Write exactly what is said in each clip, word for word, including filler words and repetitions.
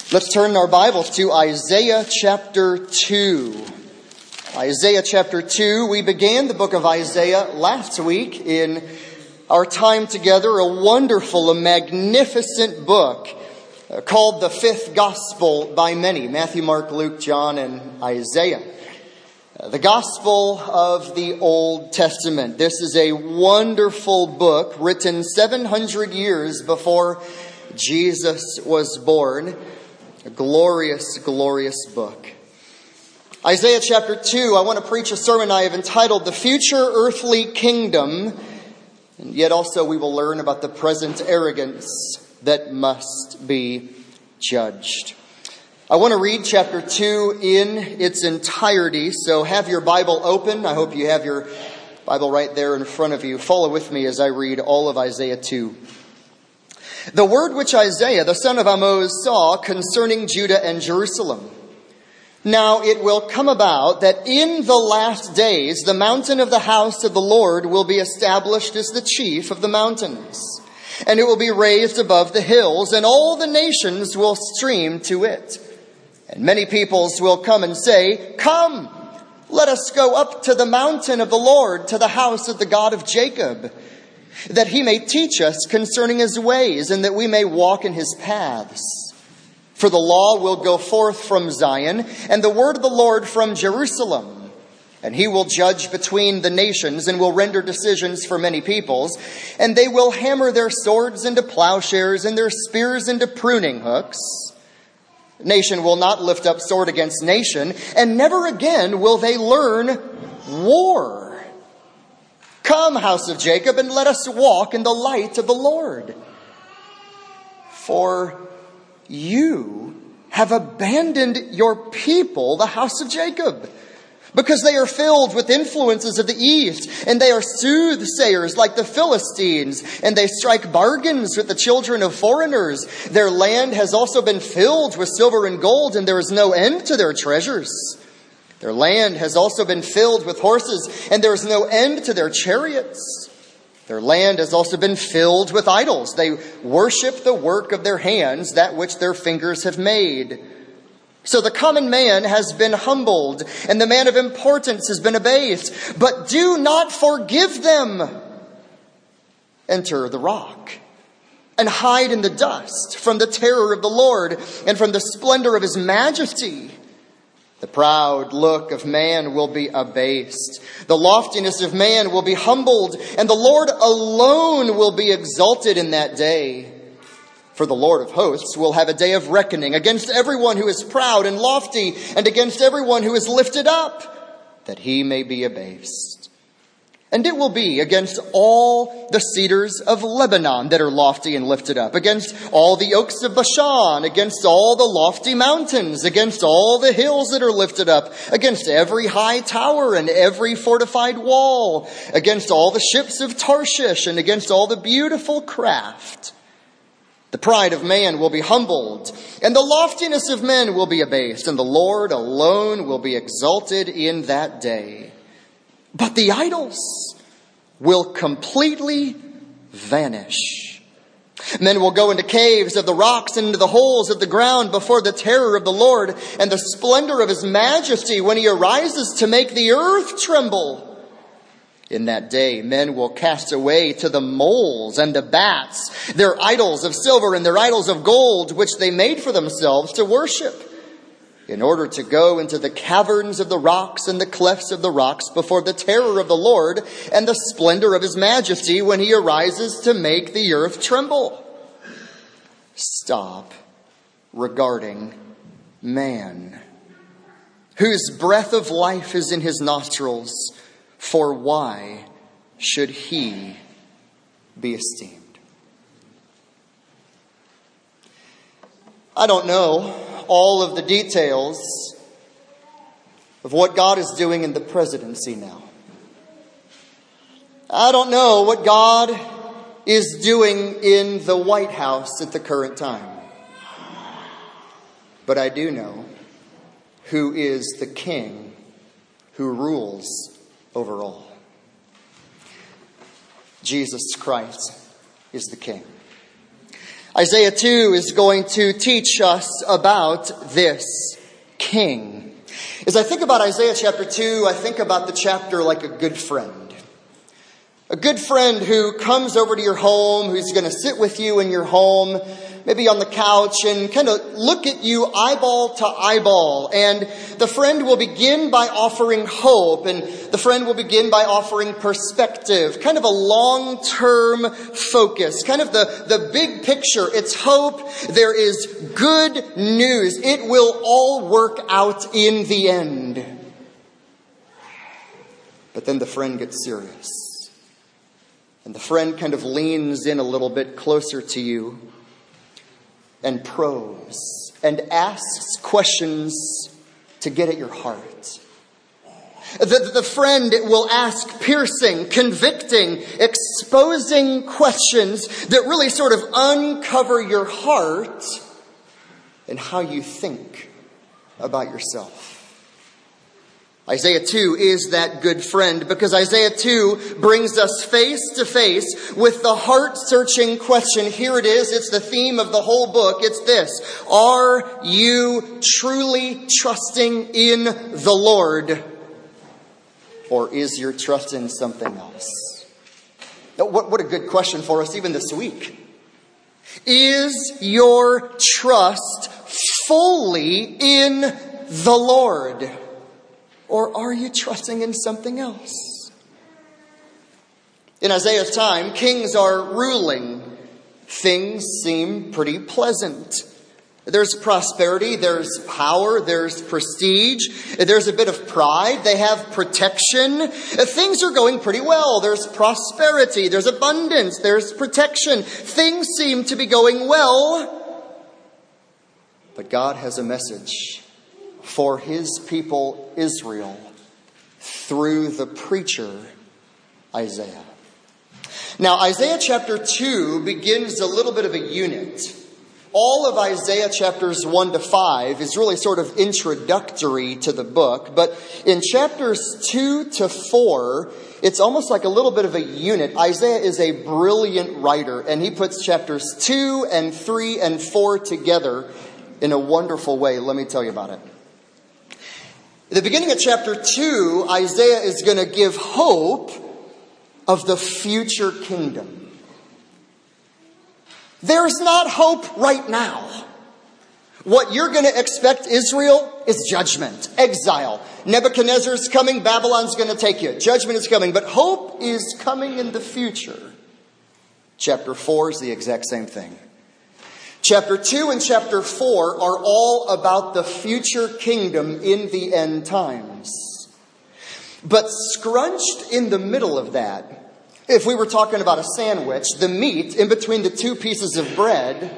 Let's turn our Bibles to Isaiah chapter two. Isaiah chapter two. We began the book of Isaiah last week in our time together, a wonderful, a magnificent book called the Fifth Gospel by many, Matthew, Mark, Luke, John, and Isaiah. The Gospel of the Old Testament. This is a wonderful book written seven hundred years before Jesus was born. A glorious, glorious book. Isaiah chapter two, I want to preach a sermon I have entitled The Future Earthly Kingdom. And yet also we will learn about the present arrogance that must be judged. I want to read chapter two in its entirety, so have your Bible open. I hope you have your Bible right there in front of you. Follow with me as I read all of Isaiah two. The word which Isaiah, the son of Amoz, saw concerning Judah and Jerusalem. Now it will come about that in the last days the mountain of the house of the Lord will be established as the chief of the mountains, and it will be raised above the hills, and all the nations will stream to it. And many peoples will come and say, "Come, let us go up to the mountain of the Lord, to the house of the God of Jacob, that he may teach us concerning his ways, and that we may walk in his paths. For the law will go forth from Zion, and the word of the Lord from Jerusalem. And he will judge between the nations, and will render decisions for many peoples. And they will hammer their swords into plowshares, and their spears into pruning hooks. Nation will not lift up sword against nation, and never again will they learn war. Come, house of Jacob, and let us walk in the light of the Lord. For you have abandoned your people, the house of Jacob, because they are filled with influences of the east, and they are soothsayers like the Philistines, and they strike bargains with the children of foreigners. Their land has also been filled with silver and gold, and there is no end to their treasures. Their land has also been filled with horses, and there is no end to their chariots. Their land has also been filled with idols. They worship the work of their hands, that which their fingers have made. So the common man has been humbled, and the man of importance has been abased. But do not forgive them. Enter the rock, and hide in the dust from the terror of the Lord, and from the splendor of his majesty. The proud look of man will be abased. The loftiness of man will be humbled, and the Lord alone will be exalted in that day. For the Lord of hosts will have a day of reckoning against everyone who is proud and lofty, and against everyone who is lifted up, that he may be abased. And it will be against all the cedars of Lebanon that are lofty and lifted up, against all the oaks of Bashan, against all the lofty mountains, against all the hills that are lifted up, against every high tower and every fortified wall, against all the ships of Tarshish, and against all the beautiful craft. The pride of man will be humbled, and the loftiness of men will be abased, and the Lord alone will be exalted in that day. But the idols will completely vanish. Men will go into caves of the rocks and into the holes of the ground before the terror of the Lord and the splendor of his majesty when he arises to make the earth tremble. In that day, men will cast away to the moles and the bats their idols of silver and their idols of gold, which they made for themselves to worship, in order to go into the caverns of the rocks and the clefts of the rocks before the terror of the Lord and the splendor of his majesty when he arises to make the earth tremble. Stop regarding man, whose breath of life is in his nostrils, for why should he be esteemed? I don't know all of the details of what God is doing in the presidency now. I don't know what God is doing in the White House at the current time. But I do know who is the king who rules over all. Jesus Christ is the king. Isaiah two is going to teach us about this king. As I think about Isaiah chapter two, I think about the chapter like a good friend. A good friend who comes over to your home, who's going to sit with you in your home, maybe on the couch, and kind of look at you eyeball to eyeball. And the friend will begin by offering hope, and the friend will begin by offering perspective, kind of a long-term focus, kind of the, the big picture. It's hope. There is good news. It will all work out in the end. But then the friend gets serious. And the friend kind of leans in a little bit closer to you and probes and asks questions to get at your heart. The, the friend will ask piercing, convicting, exposing questions that really sort of uncover your heart and how you think about yourself. Isaiah two is that good friend because Isaiah two brings us face to face with the heart-searching question. Here it is. It's the theme of the whole book. It's this. Are you truly trusting in the Lord? Or is your trust in something else? What, what a good question for us even this week. Is your trust fully in the Lord? Or are you trusting in something else? In Isaiah's time, kings are ruling. Things seem pretty pleasant. There's prosperity, there's power, there's prestige, there's a bit of pride, they have protection. Things are going pretty well. There's prosperity, there's abundance, there's protection. Things seem to be going well. But God has a message for his people Israel through the preacher Isaiah. Now, Isaiah chapter two begins a little bit of a unit. All of Isaiah chapters one to five is really sort of introductory to the book. But in chapters two to four, it's almost like a little bit of a unit. Isaiah is a brilliant writer, and he puts chapters two and three and four together in a wonderful way. Let me tell you about it. At the beginning of chapter two, Isaiah is going to give hope of the future kingdom. There's not hope right now. What you're going to expect, Israel, is judgment, exile. Nebuchadnezzar's coming, Babylon's going to take you. Judgment is coming, but hope is coming in the future. Chapter four is the exact same thing. Chapter two and chapter four are all about the future kingdom in the end times. But scrunched in the middle of that, if we were talking about a sandwich, the meat in between the two pieces of bread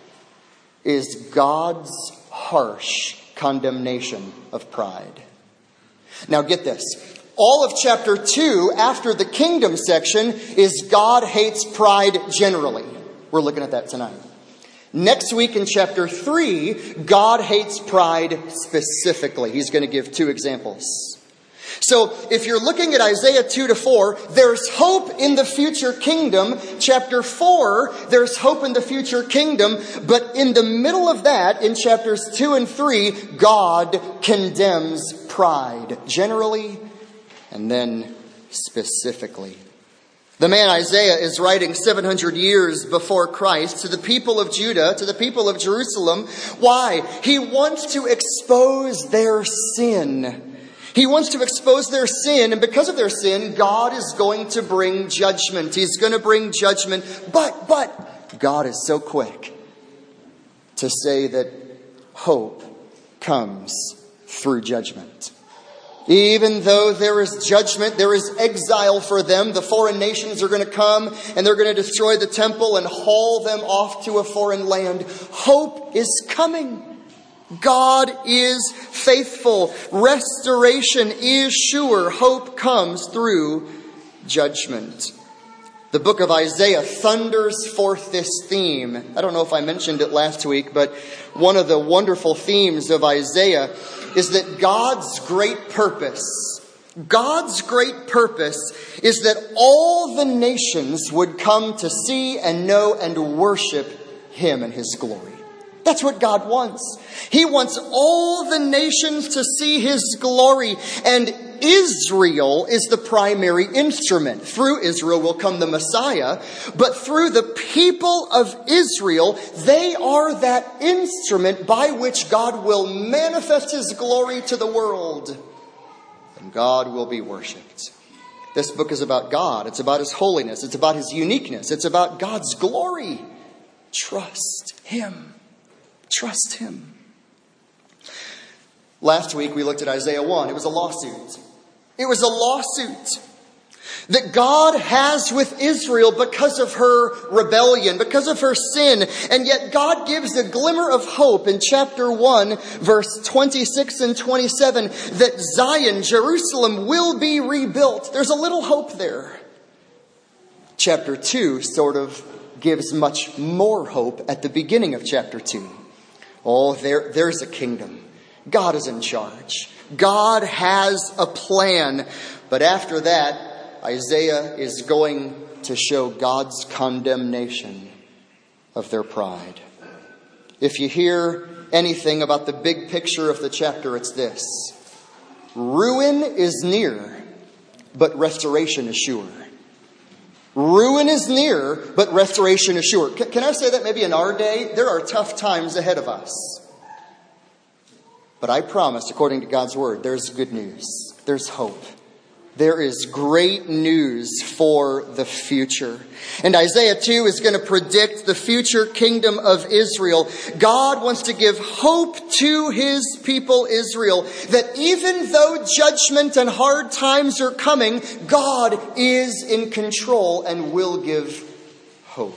is God's harsh condemnation of pride. Now get this. All of chapter two, after the kingdom section, is God hates pride generally. We're looking at that tonight. Next week in chapter three, God hates pride specifically. He's going to give two examples. So if you're looking at Isaiah two to four, there's hope in the future kingdom. Chapter four, there's hope in the future kingdom. But in the middle of that, in chapters two and three, God condemns pride generally and then specifically. The man Isaiah is writing seven hundred years before Christ to the people of Judah, to the people of Jerusalem. Why? He wants to expose their sin. He wants to expose their sin, and because of their sin, God is going to bring judgment. He's going to bring judgment. But, but, God is so quick to say that hope comes through judgment. Even though there is judgment, there is exile for them. The foreign nations are going to come and they're going to destroy the temple and haul them off to a foreign land. Hope is coming. God is faithful. Restoration is sure. Hope comes through judgment. The book of Isaiah thunders forth this theme. I don't know if I mentioned it last week, but one of the wonderful themes of Isaiah is that God's great purpose, God's great purpose is that all the nations would come to see and know and worship him and his glory. That's what God wants. He wants all the nations to see his glory. And Israel is the primary instrument. Through Israel will come the Messiah. But through the people of Israel, they are that instrument by which God will manifest his glory to the world. And God will be worshipped. This book is about God. It's about his holiness. It's about his uniqueness. It's about God's glory. Trust him. Trust him. Last week we looked at Isaiah one. It was a lawsuit. It was a lawsuit that God has with Israel because of her rebellion, because of her sin. And yet God gives a glimmer of hope in chapter one, verse twenty-six and twenty-seven, that Zion, Jerusalem, will be rebuilt. There's a little hope there. Chapter two sort of gives much more hope at the beginning of chapter two. Oh, there, there's a kingdom. God is in charge. God has a plan. But after that, Isaiah is going to show God's condemnation of their pride. If you hear anything about the big picture of the chapter, it's this. Ruin is near, but restoration is sure. Ruin is near, but restoration is sure. Can, can I say that maybe in our day, there are tough times ahead of us. But I promise, according to God's word, there's good news. There's hope. There is great news for the future. And Isaiah two is going to predict the future kingdom of Israel. God wants to give hope to his people Israel, that even though judgment and hard times are coming, God is in control and will give hope.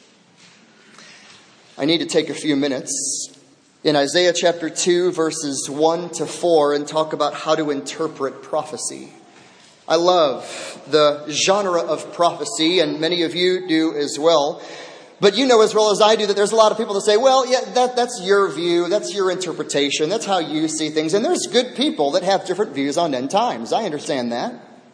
I need to take a few minutes in Isaiah chapter two, verses one to four, and talk about how to interpret prophecy. I love the genre of prophecy, and many of you do as well. But you know as well as I do that there's a lot of people that say, well, yeah, that, that's your view, that's your interpretation, that's how you see things. And there's good people that have different views on end times. I understand that.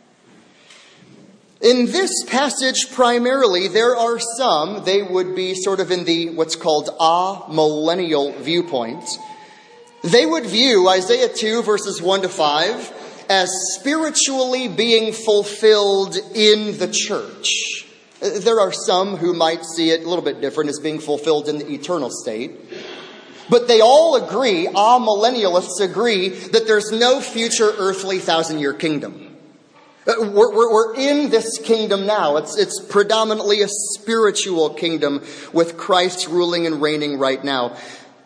In this passage, primarily, there are some, they would be sort of in the what's called amillennial viewpoint. They would view Isaiah two, verses one to five, as spiritually being fulfilled in the church. There are some who might see it a little bit different, as being fulfilled in the eternal state. But they all agree, amillennialists agree, that there's no future earthly thousand-year kingdom. We're, we're, we're in this kingdom now. It's, it's predominantly a spiritual kingdom with Christ ruling and reigning right now.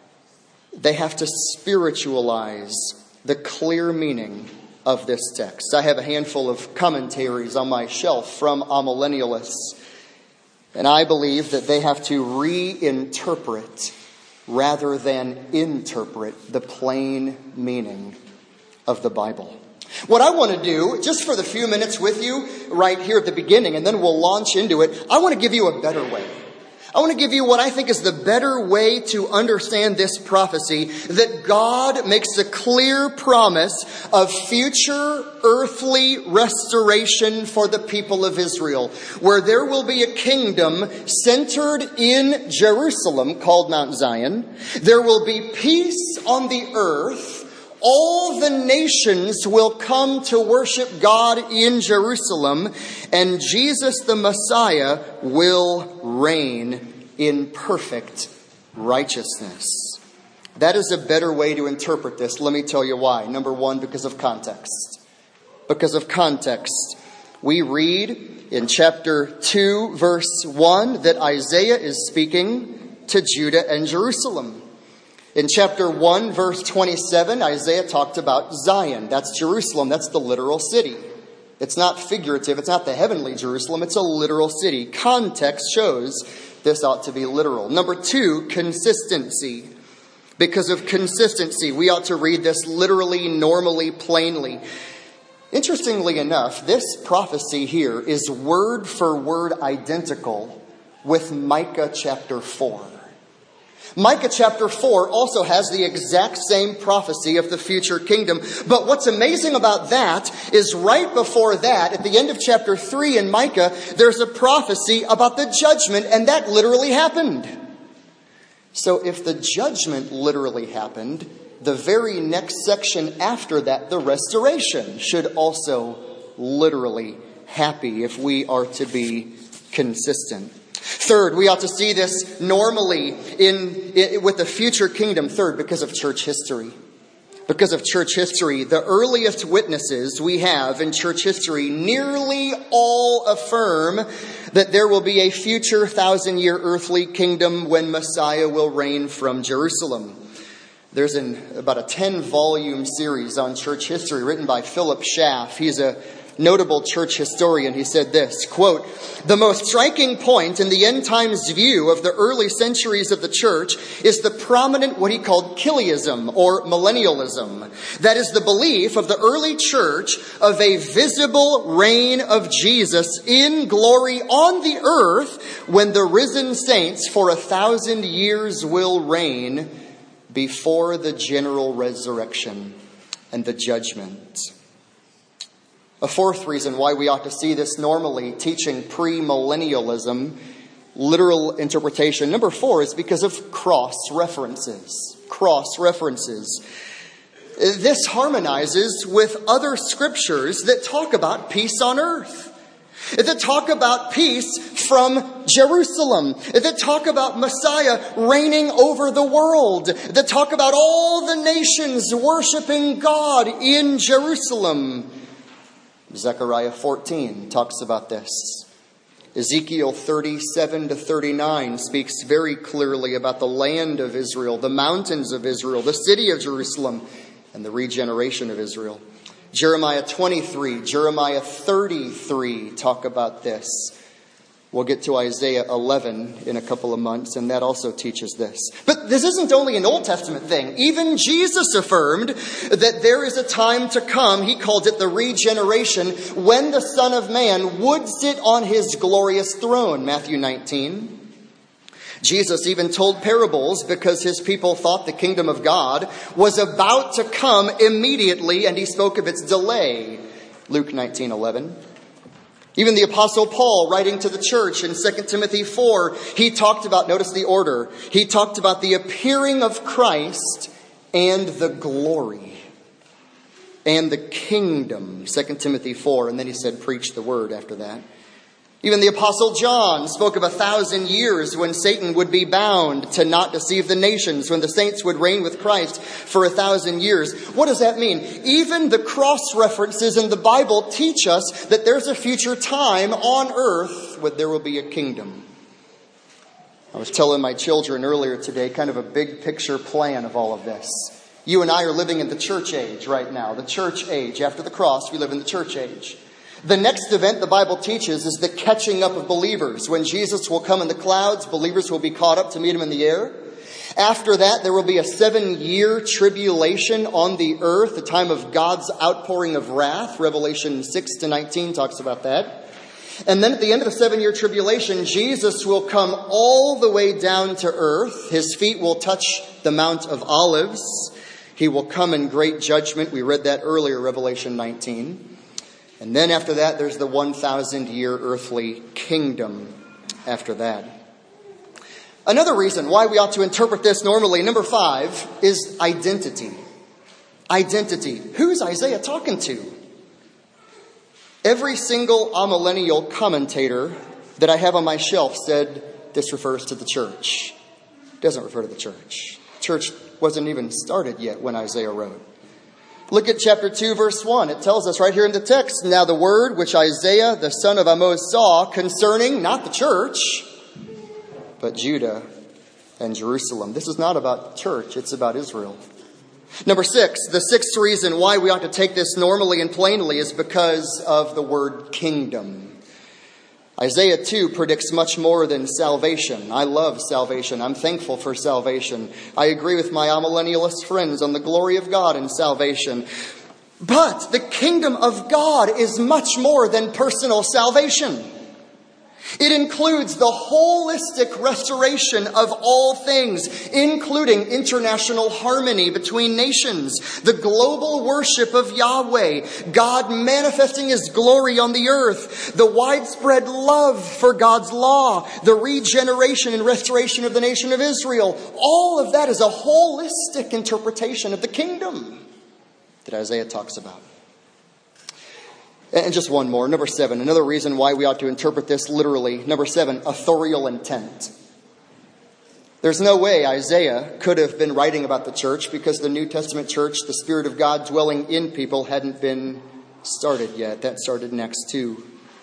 They have to spiritualize the clear meaning of this text. I have a handful of commentaries on my shelf from amillennialists, and I believe that they have to reinterpret rather than interpret the plain meaning of the Bible. What I want to do, just for the few minutes with you right here at the beginning, and then we'll launch into it, I want to give you a better way. I want to give you what I think is the better way to understand this prophecy, that God makes a clear promise of future earthly restoration for the people of Israel, where there will be a kingdom centered in Jerusalem called Mount Zion. There will be peace on the earth. All the nations will come to worship God in Jerusalem, and Jesus the Messiah will reign in perfect righteousness. That is a better way to interpret this. Let me tell you why. Number one, because of context. Because of context. We read in chapter two, verse one, that Isaiah is speaking to Judah and Jerusalem. In chapter one, verse twenty-seven, Isaiah talked about Zion. That's Jerusalem. That's the literal city. It's not figurative. It's not the heavenly Jerusalem. It's a literal city. Context shows this ought to be literal. Number two, consistency. Because of consistency, we ought to read this literally, normally, plainly. Interestingly enough, this prophecy here is word for word identical with Micah chapter four. Micah chapter four also has the exact same prophecy of the future kingdom. But what's amazing about that is right before that, at the end of chapter three in Micah, there's a prophecy about the judgment, and that literally happened. So if the judgment literally happened, the very next section after that, the restoration, should also literally happen if we are to be consistent. Third, we ought to see this normally in, in with the future kingdom. Third, because of church history. Because of church history, the earliest witnesses we have in church history nearly all affirm that there will be a future thousand-year earthly kingdom when Messiah will reign from Jerusalem. There's an, about a ten-volume series on church history written by Philip Schaff. He's a notable church historian. He said this, quote, "The most striking point in the end times view of the early centuries of the church is the prominent what he called Chiliasm or millennialism. That is the belief of the early church of a visible reign of Jesus in glory on the earth when the risen saints for a thousand years will reign before the general resurrection and the judgment." A fourth reason why we ought to see this normally, teaching premillennialism, literal interpretation. Number four is because of cross references. Cross references. This harmonizes with other scriptures that talk about peace on earth, that talk about peace from Jerusalem, that talk about Messiah reigning over the world, that talk about all the nations worshiping God in Jerusalem. Zechariah fourteen talks about this. Ezekiel thirty-seven to thirty-nine speaks very clearly about the land of Israel, the mountains of Israel, the city of Jerusalem, and the regeneration of Israel. Jeremiah twenty-three, Jeremiah thirty-three talk about this. We'll get to Isaiah eleven in a couple of months, and that also teaches this. But this isn't only an Old Testament thing. Even Jesus affirmed that there is a time to come, he called it the regeneration, when the Son of Man would sit on his glorious throne, Matthew nineteen. Jesus even told parables because his people thought the kingdom of God was about to come immediately, and he spoke of its delay, Luke nineteen eleven. Even the Apostle Paul, writing to the church in Second Timothy four, he talked about, notice the order, he talked about the appearing of Christ and the glory and the kingdom, Second Timothy four, and then he said, preach the word after that. Even the Apostle John spoke of a thousand years when Satan would be bound to not deceive the nations, when the saints would reign with Christ for a thousand years. What does that mean? Even the cross references in the Bible teach us that there's a future time on earth where there will be a kingdom. I was telling my children earlier today kind of a big picture plan of all of this. You and I are living in the church age right now, the church age. After the cross, we live in the church age. The next event the Bible teaches is the catching up of believers. When Jesus will come in the clouds, believers will be caught up to meet him in the air. After that, there will be a seven-year tribulation on the earth, the time of God's outpouring of wrath. Revelation six to nineteen talks about that. And then at the end of the seven-year tribulation, Jesus will come all the way down to earth. His feet will touch the Mount of Olives. He will come in great judgment. We read that earlier, Revelation nineteen. And then after that, there's the one thousand year earthly kingdom after that. Another reason why we ought to interpret this normally, number five, is identity. Identity. Who's Isaiah talking to? Every single amillennial commentator that I have on my shelf said this refers to the church. It doesn't refer to the church. Church wasn't even started yet when Isaiah wrote. Look at chapter two, verse one. It tells us right here in the text, now the word which Isaiah, the son of Amoz, saw concerning, not the church, but Judah and Jerusalem. This is not about church, it's about Israel. Number six, the sixth reason why we ought to take this normally and plainly is because of the word kingdom. Isaiah two predicts much more than salvation. I love salvation. I'm thankful for salvation. I agree with my amillennialist friends on the glory of God in salvation. But the kingdom of God is much more than personal salvation. It includes the holistic restoration of all things, including international harmony between nations, the global worship of Yahweh, God manifesting His glory on the earth, the widespread love for God's law, the regeneration and restoration of the nation of Israel. All of that is a holistic interpretation of the kingdom that Isaiah talks about. And just one more, number seven, another reason why we ought to interpret this literally. Number seven, authorial intent. There's no way Isaiah could have been writing about the church because the New Testament church, the Spirit of God dwelling in people, hadn't been started yet. That started next too.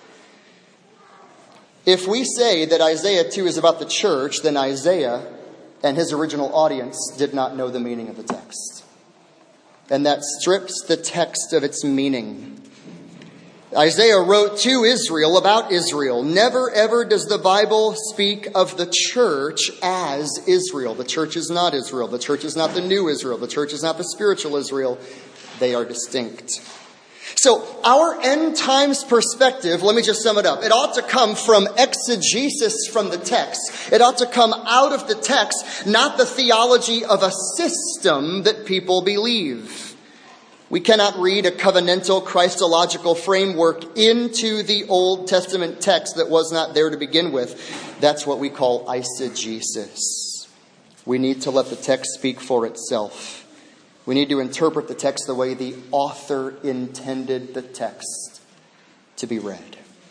If we say that Isaiah two is about the church, then Isaiah and his original audience did not know the meaning of the text. And that strips the text of its meaning. Isaiah wrote to Israel about Israel. Never ever does the Bible speak of the church as Israel. The church is not Israel. The church is not the new Israel. The church is not the spiritual Israel. They are distinct. So our end times perspective, let me just sum it up. It ought to come from exegesis from the text. It ought to come out of the text, not the theology of a system that people believe. We cannot read a covenantal Christological framework into the Old Testament text that was not there to begin with. That's what we call eisegesis. We need to let the text speak for itself. We need to interpret the text the way the author intended the text to be read.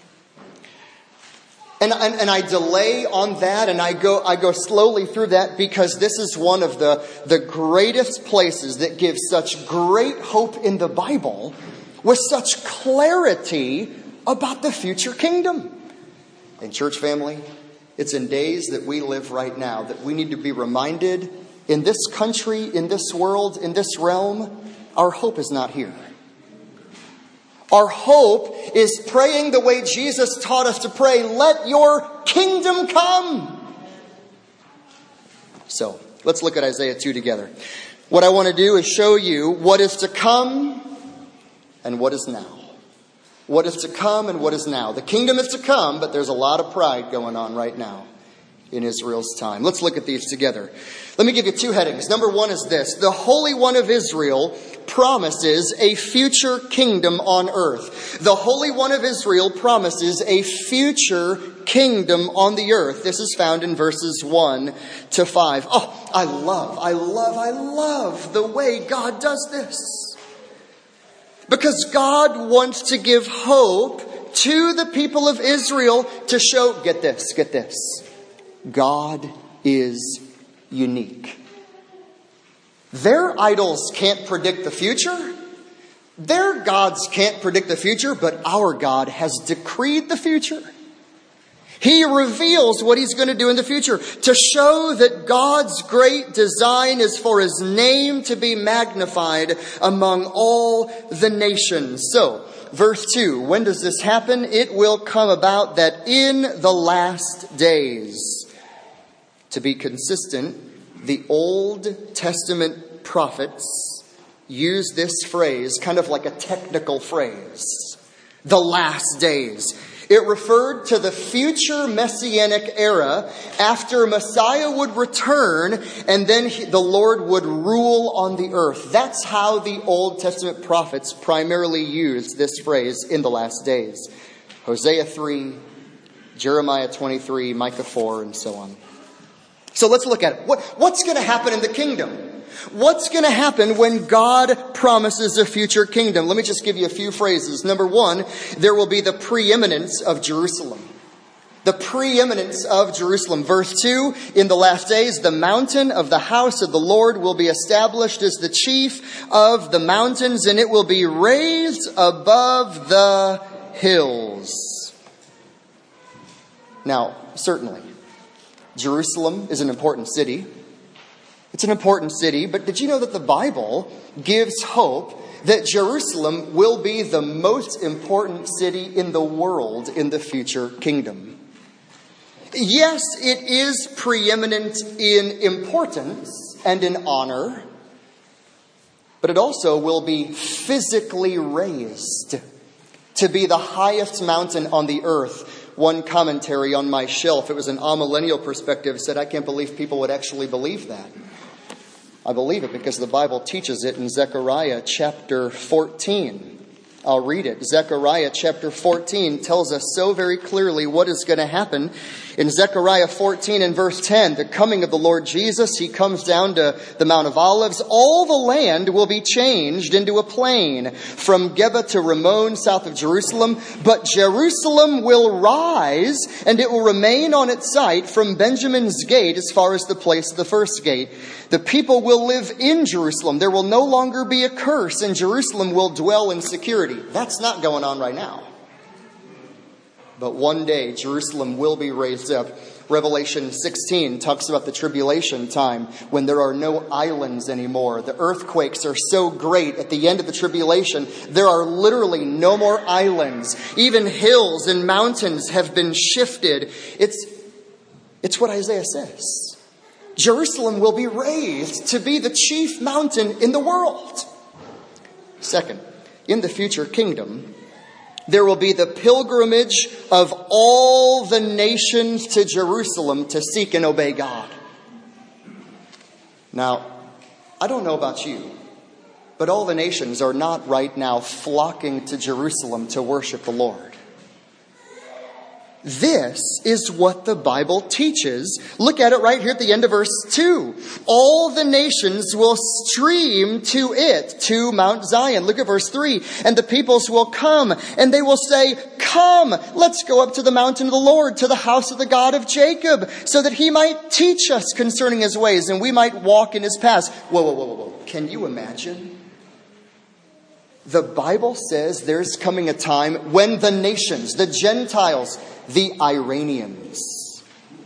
And, and, and I delay on that, and I go I go slowly through that because this is one of the, the greatest places that gives such great hope in the Bible with such clarity about the future kingdom. And church family, it's in days that we live right now that we need to be reminded, in this country, in this world, in this realm, our hope is not here. Our hope is praying the way Jesus taught us to pray. Let your kingdom come. So let's look at Isaiah two together. What I want to do is show you what is to come and what is now. What is to come and what is now. The kingdom is to come, but there's a lot of pride going on right now in Israel's time. Let's look at these together. Let me give you two headings. Number one is this. The Holy One of Israel promises a future kingdom on earth. The Holy One of Israel promises a future kingdom on the earth. This is found in verses one to five. Oh, I love, I love, I love the way God does this. Because God wants to give hope to the people of Israel to show, get this, get this. God is unique. Their idols can't predict the future. Their gods can't predict the future, but our God has decreed the future. He reveals what He's going to do in the future to show that God's great design is for His name to be magnified among all the nations. So, verse two, when does this happen? It will come about that in the last days. To be consistent, the Old Testament prophets use this phrase kind of like a technical phrase. The last days. It referred to the future messianic era after Messiah would return and then he, the Lord would rule on the earth. That's how the Old Testament prophets primarily used this phrase, in the last days. Hosea three, Jeremiah twenty-three, Micah four, and so on. So let's look at it. What, what's going to happen in the kingdom? What's going to happen when God promises a future kingdom? Let me just give you a few phrases. Number one, there will be the preeminence of Jerusalem. The preeminence of Jerusalem. Verse two, in the last days, the mountain of the house of the Lord will be established as the chief of the mountains, and it will be raised above the hills. Now, certainly, Jerusalem is an important city. It's an important city, but did you know that the Bible gives hope that Jerusalem will be the most important city in the world in the future kingdom? Yes, it is preeminent in importance and in honor, but it also will be physically raised to be the highest mountain on the earth, one commentary on my shelf, it was an amillennial perspective, said, I can't believe people would actually believe that. I believe it because the Bible teaches it in Zechariah chapter fourteen. I'll read it. Zechariah chapter fourteen tells us so very clearly what is going to happen. In Zechariah fourteen and verse ten, the coming of the Lord Jesus, he comes down to the Mount of Olives. All the land will be changed into a plain from Geba to Ramon, south of Jerusalem. But Jerusalem will rise, and it will remain on its site from Benjamin's gate as far as the place of the first gate. The people will live in Jerusalem. There will no longer be a curse, and Jerusalem will dwell in security. That's not going on right now. But one day, Jerusalem will be raised up. Revelation sixteen talks about the tribulation time when there are no islands anymore. The earthquakes are so great at the end of the tribulation, there are literally no more islands. Even hills and mountains have been shifted. It's, it's what Isaiah says. Jerusalem will be raised to be the chief mountain in the world. Second, in the future kingdom, there will be the pilgrimage of all the nations to Jerusalem to seek and obey God. Now, I don't know about you, but all the nations are not right now flocking to Jerusalem to worship the Lord. This is what the Bible teaches. Look at it right here at the end of verse two. All the nations will stream to it, to Mount Zion. Look at verse three. And the peoples will come, and they will say, come, let's go up to the mountain of the Lord, to the house of the God of Jacob, so that he might teach us concerning his ways, and we might walk in his paths. Whoa, whoa, whoa, whoa, whoa. Can you imagine? The Bible says there's coming a time when the nations, the Gentiles, the Iranians,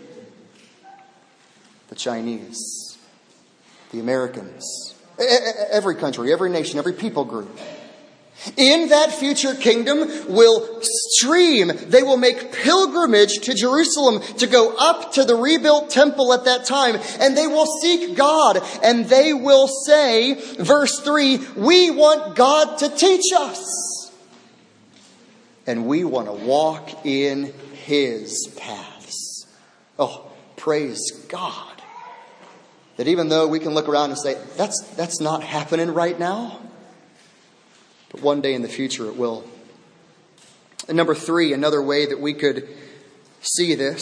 the Chinese, the Americans, every country, every nation, every people group, in that future kingdom will stream. They will make pilgrimage to Jerusalem to go up to the rebuilt temple at that time. And they will seek God. And they will say, verse three, we want God to teach us. And we want to walk in his paths. Oh, praise God. That even though we can look around and say, that's, that's not happening right now. But one day in the future it will. And number three, another way that we could see this.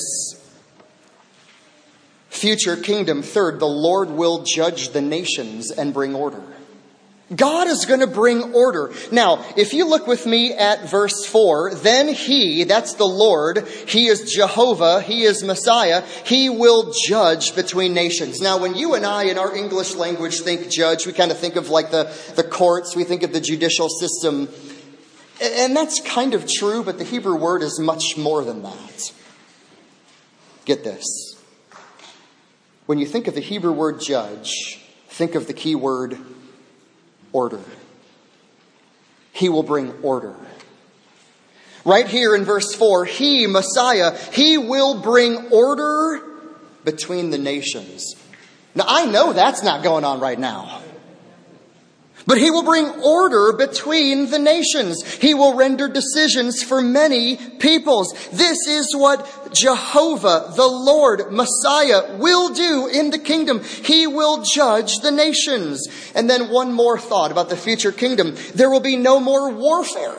Future kingdom. Third, the Lord will judge the nations and bring order. God is going to bring order. Now, if you look with me at verse four, then he, that's the Lord, he is Jehovah, he is Messiah, he will judge between nations. Now, when you and I in our English language think judge, we kind of think of like the, the courts, we think of the judicial system. And that's kind of true, but the Hebrew word is much more than that. Get this. When you think of the Hebrew word judge, think of the key word order. He will bring order. Right here in verse four, he, Messiah, he will bring order between the nations. Now, I know that's not going on right now. But he will bring order between the nations. He will render decisions for many peoples. This is what Jehovah, the Lord, Messiah, will do in the kingdom. He will judge the nations. And then one more thought about the future kingdom. There will be no more warfare.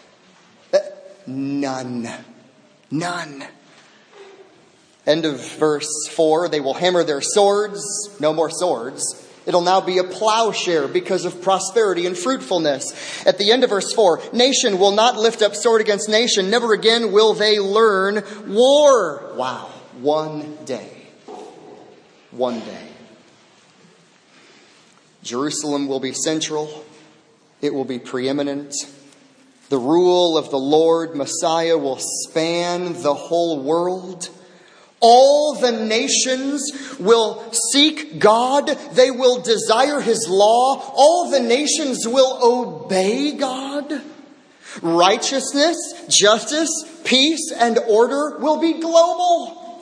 None. None. End of verse four. They will hammer their swords. No more swords. It'll now be a plowshare because of prosperity and fruitfulness. At the end of verse four, nation will not lift up sword against nation. Never again will they learn war. Wow. One day. One day. Jerusalem will be central. It will be preeminent. The rule of the Lord Messiah will span the whole world. All the nations will seek God. They will desire his law. All the nations will obey God. Righteousness, justice, peace, and order will be global.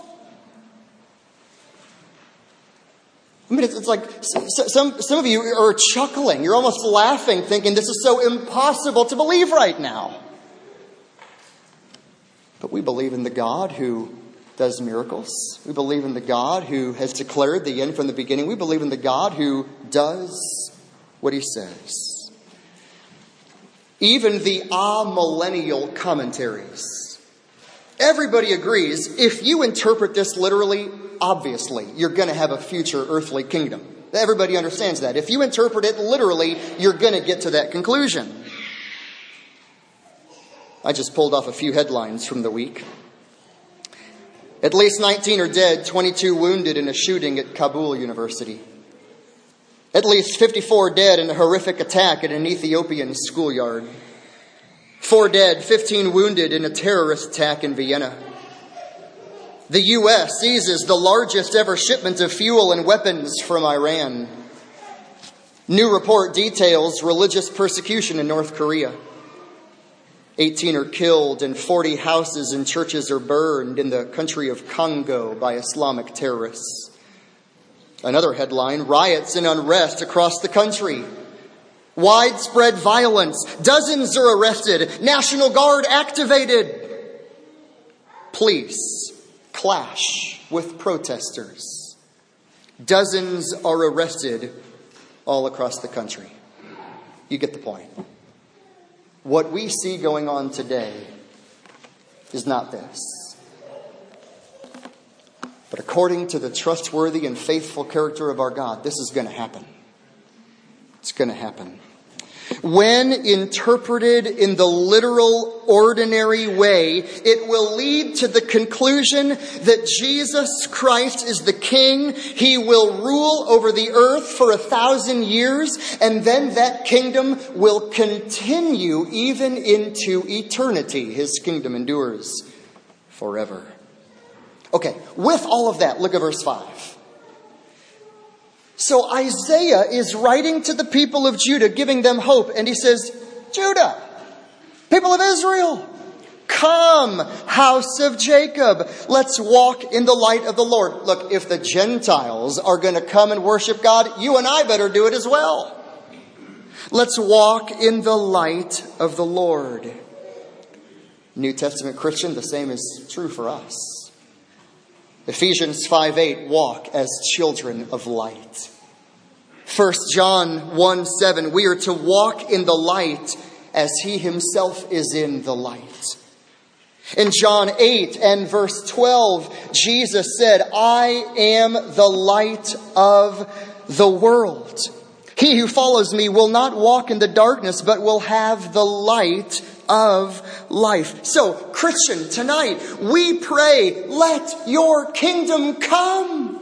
I mean, it's, it's like some, some of you are chuckling. You're almost laughing, thinking this is so impossible to believe right now. But we believe in the God who does miracles. We believe in the God who has declared the end from the beginning. We believe in the God who does what he says. Even the amillennial commentaries, everybody agrees, if you interpret this literally, obviously, you're going to have a future earthly kingdom. Everybody understands that. If you interpret it literally, you're going to get to that conclusion. I just pulled off a few headlines from the week. At least nineteen are dead, twenty-two wounded in a shooting at Kabul University. At least fifty-four dead in a horrific attack at an Ethiopian schoolyard. Four dead, fifteen wounded in a terrorist attack in Vienna. The U S seizes the largest ever shipment of fuel and weapons from Iran. New report details religious persecution in North Korea. eighteen are killed and forty houses and churches are burned in the country of Congo by Islamic terrorists. Another headline, riots and unrest across the country. Widespread violence. Dozens are arrested. National Guard activated. Police clash with protesters. Dozens are arrested all across the country. You get the point. What we see going on today is not this. But according to the trustworthy and faithful character of our God, this is going to happen. It's going to happen. When interpreted in the literal, ordinary way, it will lead to the conclusion that Jesus Christ is the King. He will rule over the earth for a thousand years, and then that kingdom will continue even into eternity. His kingdom endures forever. Okay, with all of that, look at verse five. So Isaiah is writing to the people of Judah, giving them hope. And he says, Judah, people of Israel, come, house of Jacob. Let's walk in the light of the Lord. Look, if the Gentiles are going to come and worship God, you and I better do it as well. Let's walk in the light of the Lord. New Testament Christian, the same is true for us. Ephesians five eight, walk as children of light. First John one seven, we are to walk in the light as he himself is in the light. In John eight and verse twelve, Jesus said, I am the light of the world. He who follows me will not walk in the darkness, but will have the light of life. So, Christian, tonight we pray, let your kingdom come.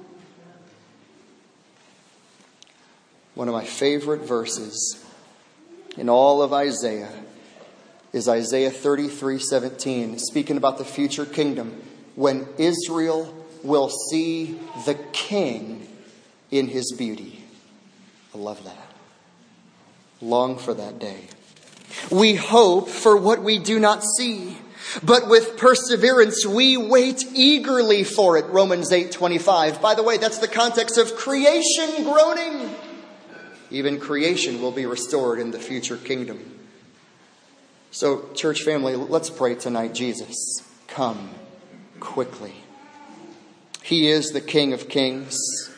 One of my favorite verses in all of Isaiah is Isaiah thirty-three seventeen, speaking about the future kingdom when Israel will see the King in his beauty. I love that. Long for that day. We hope for what we do not see, but with perseverance we wait eagerly for it. Romans eight twenty-five. By the way, that's the context of creation groaning. Even creation will be restored in the future kingdom. So, church family, let's pray tonight. Jesus, come quickly. He is the King of Kings.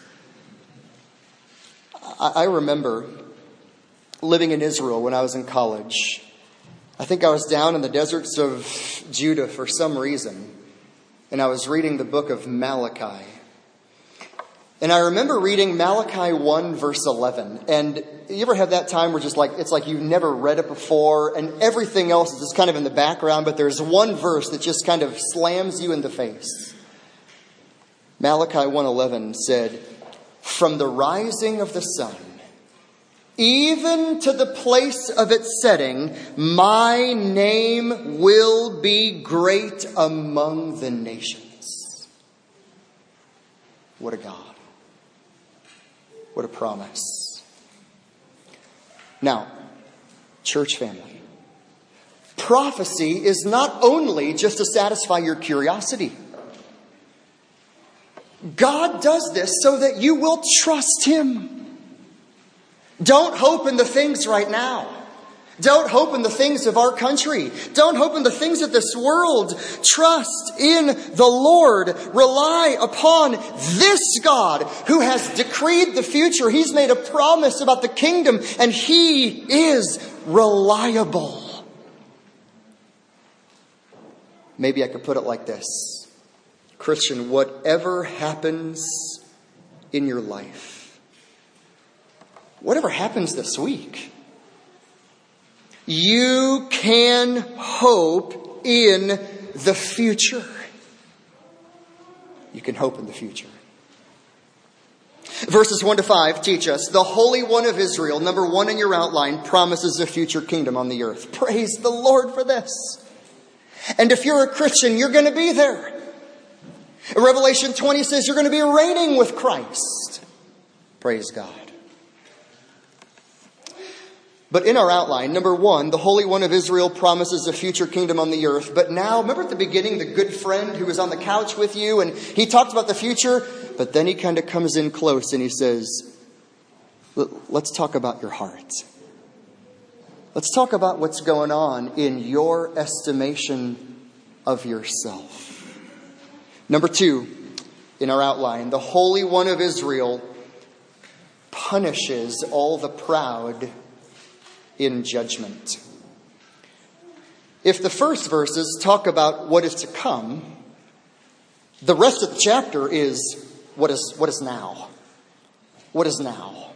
I remember living in Israel when I was in college. I think I was down in the deserts of Judah for some reason, and I was reading the book of Malachi. And I remember reading Malachi one verse eleven. And you ever have that time where just like it's like you've never read it before, and everything else is just kind of in the background, but there's one verse that just kind of slams you in the face. Malachi one eleven said, from the rising of the sun, even to the place of its setting, my name will be great among the nations. What a God. What a promise. Now, church family, prophecy is not only just to satisfy your curiosity. God does this so that you will trust him. Don't hope in the things right now. Don't hope in the things of our country. Don't hope in the things of this world. Trust in the Lord. Rely upon this God who has decreed the future. He's made a promise about the kingdom, and He is reliable. Maybe I could put it like this. Christian, whatever happens in your life, whatever happens this week, you can hope in the future. You can hope in the future. Verses one to five teach us the Holy One of Israel, number one in your outline, promises a future kingdom on the earth. Praise the Lord for this. And if you're a Christian, you're going to be there. Revelation twenty says you're going to be reigning with Christ. Praise God. But in our outline, number one, the Holy One of Israel promises a future kingdom on the earth. But now, remember at the beginning, the good friend who was on the couch with you, and he talked about the future, but then he kind of comes in close and he says, let's talk about your heart. Let's talk about what's going on in your estimation of yourself. Number two, in our outline, the Holy One of Israel punishes all the proud in judgment. If the first verses talk about what is to come, the rest of the chapter is what is what is now. What is now?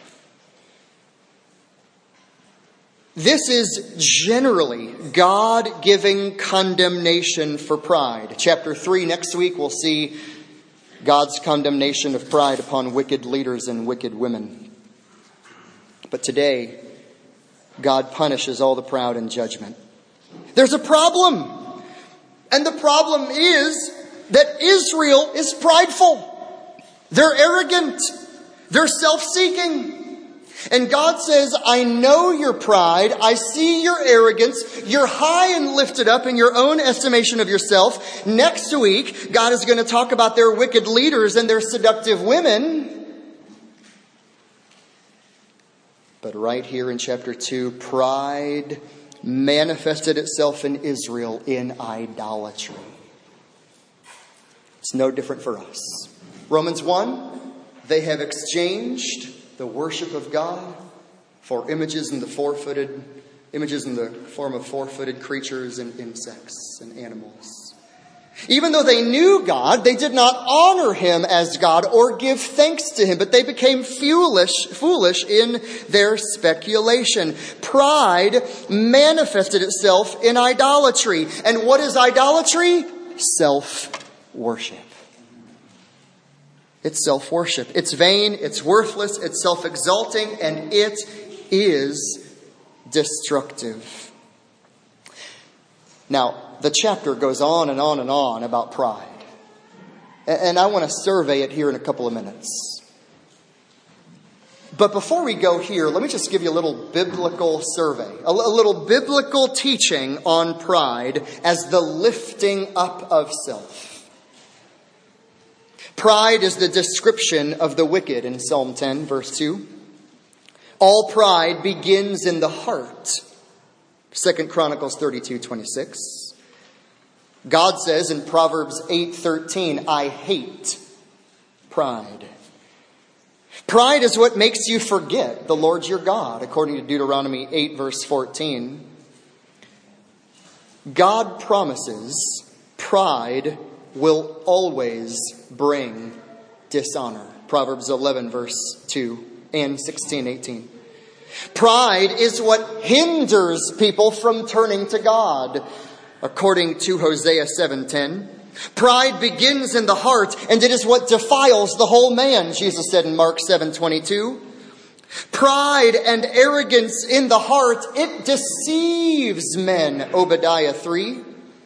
This is generally God giving condemnation for pride. Chapter three next week we'll see God's condemnation of pride upon wicked leaders and wicked women. But today, God punishes all the proud in judgment. There's a problem. And the problem is that Israel is prideful. They're arrogant. They're self-seeking. And God says, I know your pride. I see your arrogance. You're high and lifted up in your own estimation of yourself. Next week, God is going to talk about their wicked leaders and their seductive women. But right here in chapter two, pride manifested itself in Israel in idolatry. It's no different for us. Romans one, they have exchanged the worship of God for images in the four-footed, images in the form of four-footed creatures and insects and animals. Even though they knew God, they did not honor Him as God or give thanks to Him, but they became foolish, foolish in their speculation. Pride manifested itself in idolatry. And what is idolatry? Self-worship. It's self-worship. It's vain, it's worthless, it's self-exalting, and it is destructive. Now, the chapter goes on and on and on about pride. And I want to survey it here in a couple of minutes. But before we go here, let me just give you a little biblical survey. A little biblical teaching on pride as the lifting up of self. Pride is the description of the wicked in Psalm ten, verse two. All pride begins in the heart. Second Chronicles thirty-two, twenty-six. God says in Proverbs eight thirteen, I hate pride. Pride is what makes you forget the Lord your God, according to Deuteronomy eight, verse fourteen. God promises pride will always bring dishonor. Proverbs eleven, verse two and sixteen, eighteen. Pride is what hinders people from turning to God, according to Hosea seven ten. Pride begins in the heart, and it is what defiles the whole man, Jesus said in Mark seven twenty-two. Pride and arrogance in the heart, it deceives men, Obadiah three.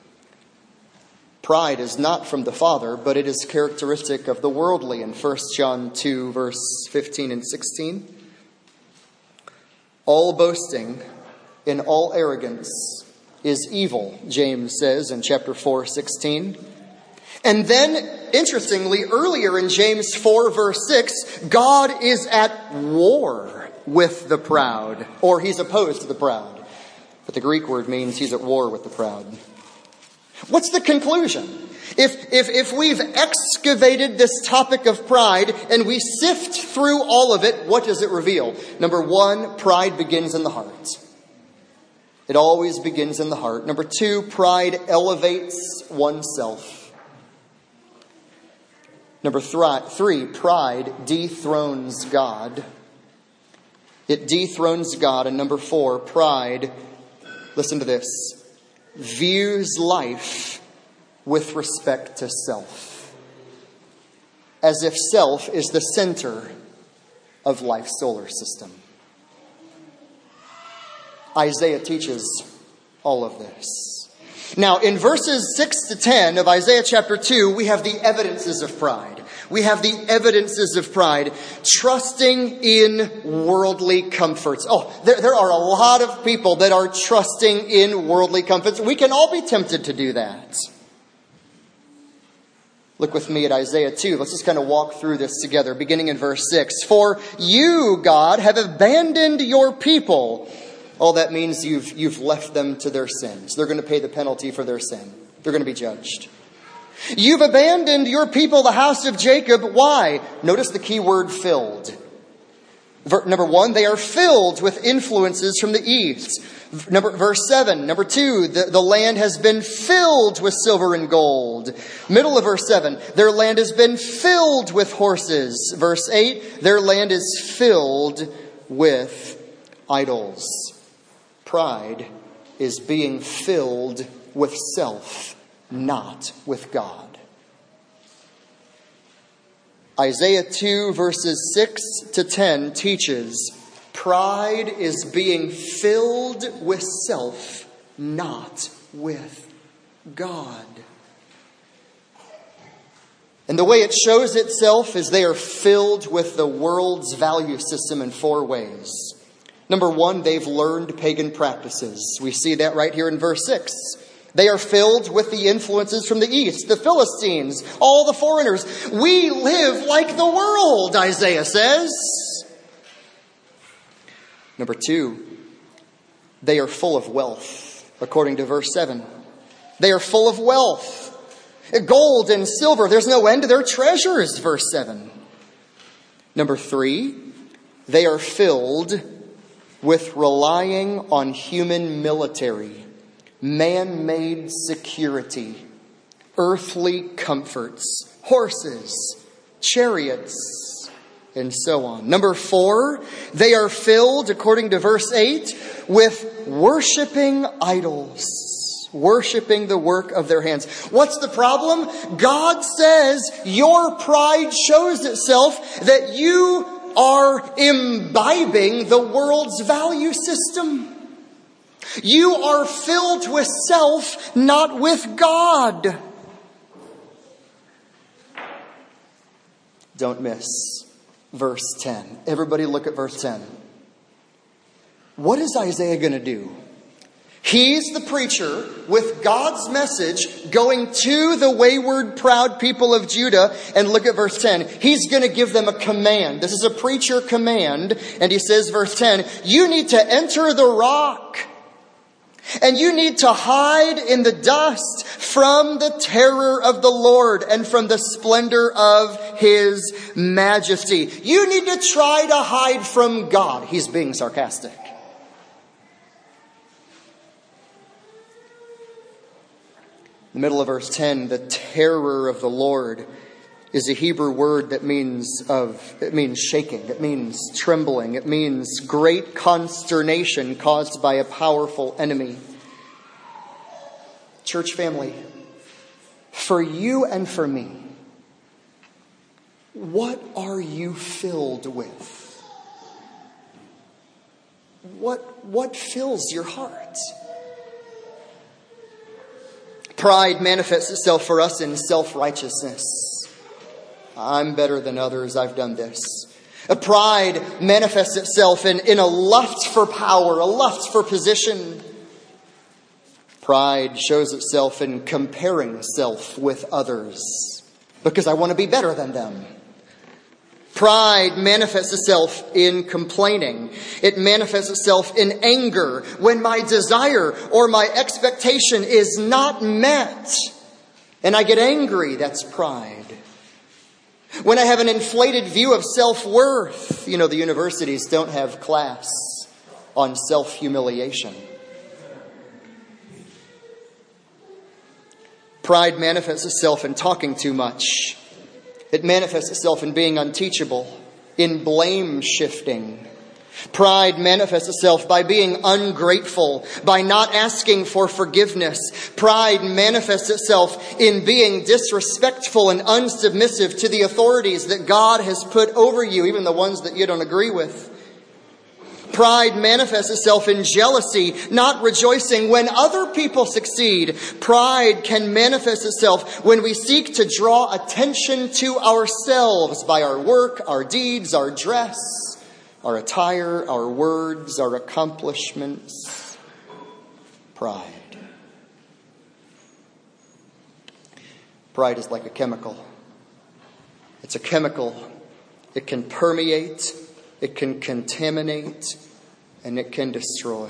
Pride is not from the Father, but it is characteristic of the worldly in First John two, verse fifteen and sixteen. All boasting in all arrogance is evil, James says in chapter four, sixteen. And then, interestingly, earlier in James four, verse six, God is at war with the proud, or He's opposed to the proud. But the Greek word means he's at war with the proud. What's the conclusion? If, if, if we've excavated this topic of pride and we sift through all of it, what does it reveal? Number one, pride begins in the heart. It always begins in the heart. Number two, pride elevates oneself. Number three, pride dethrones God. It dethrones God. And number four, pride, listen to this, views life with respect to self, as if self is the center of life's solar system. Isaiah teaches all of this. Now, in verses six to ten of Isaiah chapter two, we have the evidences of pride. We have the evidences of pride, trusting in worldly comforts. Oh, there, there are a lot of people that are trusting in worldly comforts. We can all be tempted to do that. Look with me at Isaiah two. Let's just kind of walk through this together, beginning in verse six. For you, God, have abandoned your people. All that means you've, you've left them to their sins. They're going to pay the penalty for their sin. They're going to be judged. You've abandoned your people, the house of Jacob. Why? Notice the key word, filled. Number one, they are filled with influences from the east. Number, verse seven. Number two, the, the land has been filled with silver and gold. Middle of verse seven, their land has been filled with horses. Verse eight, their land is filled with idols. Pride is being filled with self, not with God. Isaiah two verses six to ten teaches pride is being filled with self, not with God. And the way it shows itself is they are filled with the world's value system in four ways. Number one, they've learned pagan practices. We see that right here in verse six. They are filled with the influences from the east, the Philistines, all the foreigners. We live like the world, Isaiah says. Number two, they are full of wealth, according to verse seven. They are full of wealth. Gold and silver, there's no end to their treasures, verse seven. Number three, they are filled with relying on human military, man-made security, earthly comforts, horses, chariots, and so on. Number four, they are filled, according to verse eight, with worshiping idols, worshiping the work of their hands. What's the problem? God says your pride shows itself that you are imbibing the world's value system. You are filled with self, not with God. Don't miss verse ten. Everybody look at verse ten. What is Isaiah going to do? He's the preacher with God's message going to the wayward, proud people of Judah. And look at verse ten. He's going to give them a command. This is a preacher command. And he says, verse ten, you need to enter the rock. And you need to hide in the dust from the terror of the Lord and from the splendor of His majesty. You need to try to hide from God. He's being sarcastic. In the middle of verse ten, the terror of the Lord is a Hebrew word that means of it means shaking, it means trembling, it means great consternation caused by a powerful enemy. Church family, for you and for me, what are you filled with? What, what fills your heart? Pride manifests itself for us in self-righteousness. I'm better than others. I've done this. A pride manifests itself in, in a lust for power, a lust for position. Pride shows itself in comparing self with others because I want to be better than them. Pride manifests itself in complaining. It manifests itself in anger when my desire or my expectation is not met. And I get angry, that's pride. When I have an inflated view of self-worth, you know, the universities don't have class on self-humiliation. Pride manifests itself in talking too much. It manifests itself in being unteachable, in blame shifting. Pride manifests itself by being ungrateful, by not asking for forgiveness. Pride manifests itself in being disrespectful and unsubmissive to the authorities that God has put over you, even the ones that you don't agree with. Pride manifests itself in jealousy, not rejoicing when other people succeed. Pride can manifest itself when we seek to draw attention to ourselves by our work, our deeds, our dress, our attire, our words, our accomplishments. Pride. Pride is like a chemical. It's a chemical. It can permeate. It can contaminate, and it can destroy.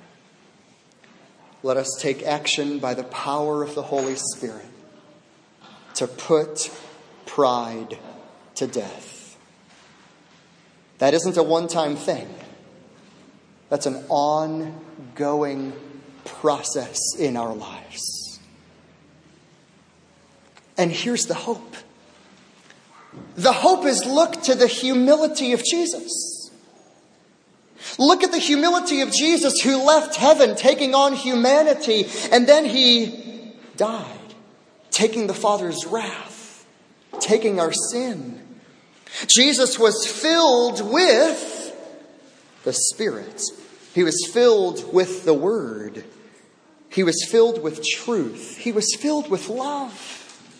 Let us take action by the power of the Holy Spirit to put pride to death. That isn't a one-time thing. That's an ongoing process in our lives. And here's the hope. The hope is look to the humility of Jesus. Look at the humility of Jesus who left heaven taking on humanity, and then he died, taking the Father's wrath, taking our sin. Jesus was filled with the Spirit. He was filled with the Word. He was filled with truth. He was filled with love.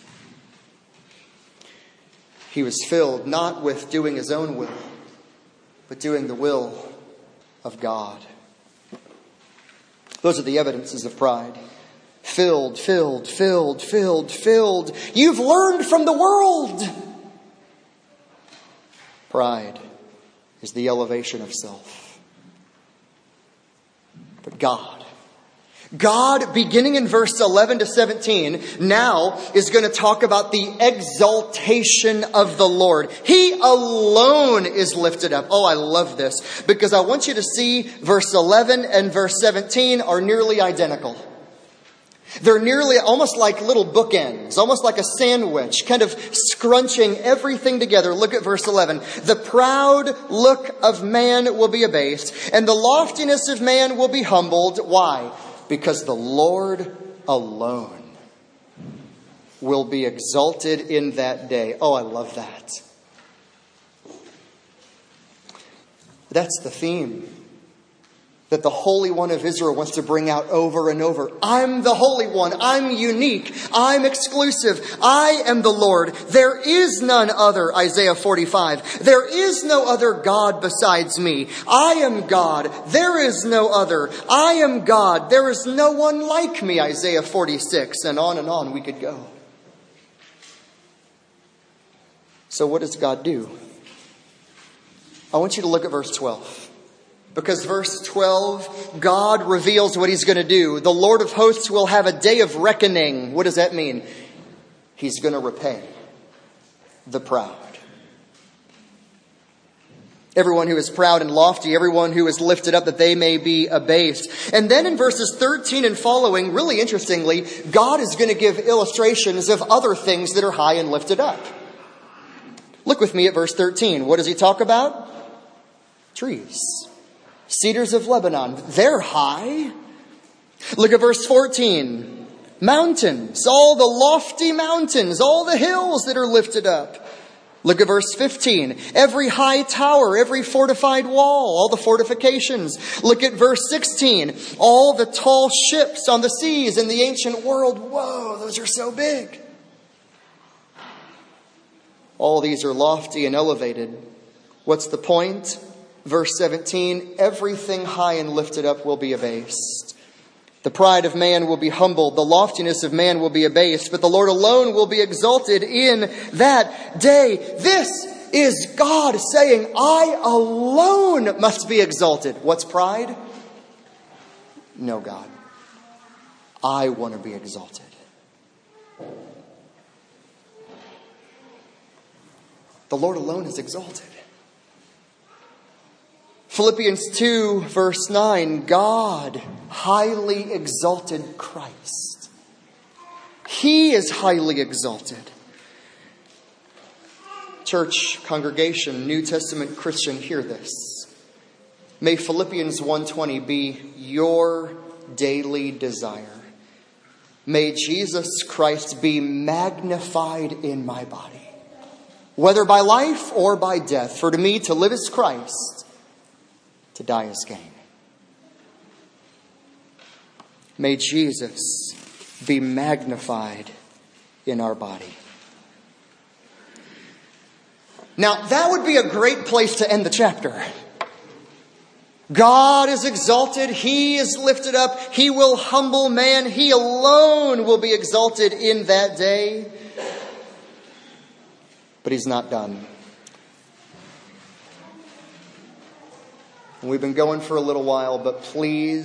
He was filled not with doing his own will, but doing the will of God. Those are the evidences of pride. Filled, filled, filled, filled, filled. You've learned from the world. Pride is the elevation of self. But God, God, beginning in verse eleven to seventeen, now is going to talk about the exaltation of the Lord. He alone is lifted up. Oh, I love this, because I want you to see verse eleven and verse seventeen are nearly identical. They're nearly almost like little bookends, almost like a sandwich, kind of scrunching everything together. Look at verse eleven. The proud look of man will be abased, and the loftiness of man will be humbled. Why? Because the Lord alone will be exalted in that day. Oh, I love that. That's the theme that the Holy One of Israel wants to bring out over and over. I'm the Holy One. I'm unique. I'm exclusive. I am the Lord. There is none other, Isaiah forty-five. There is no other God besides me. I am God. There is no other. I am God. There is no one like me, Isaiah forty-six. And on and on we could go. So what does God do? I want you to look at verse twelve. Because verse twelve, God reveals what he's going to do. The Lord of hosts will have a day of reckoning. What does that mean? He's going to repay the proud. Everyone who is proud and lofty, everyone who is lifted up that they may be abased. And then in verses thirteen and following, really interestingly, God is going to give illustrations of other things that are high and lifted up. Look with me at verse thirteen. What does he talk about? Trees. Cedars of Lebanon, they're high. Look at verse fourteen. Mountains, all the lofty mountains, all the hills that are lifted up. Look at verse fifteen. Every high tower, every fortified wall, all the fortifications. Look at verse sixteen. All the tall ships on the seas in the ancient world. Whoa, those are so big. All these are lofty and elevated. What's the point? Verse seventeen, everything high and lifted up will be abased. The pride of man will be humbled. The loftiness of man will be abased. But the Lord alone will be exalted in that day. This is God saying, I alone must be exalted. What's pride? No, God. I want to be exalted. The Lord alone is exalted. Philippians two, verse nine, God highly exalted Christ. He is highly exalted. Church, congregation, New Testament Christian, hear this. May Philippians one twenty be your daily desire. May Jesus Christ be magnified in my body, whether by life or by death. For to me to live is Christ, to die is gain. May Jesus be magnified in our body. Now, that would be a great place to end the chapter. God is exalted. He is lifted up. He will humble man. He alone will be exalted in that day. But He's not done. We've been going for a little while, but please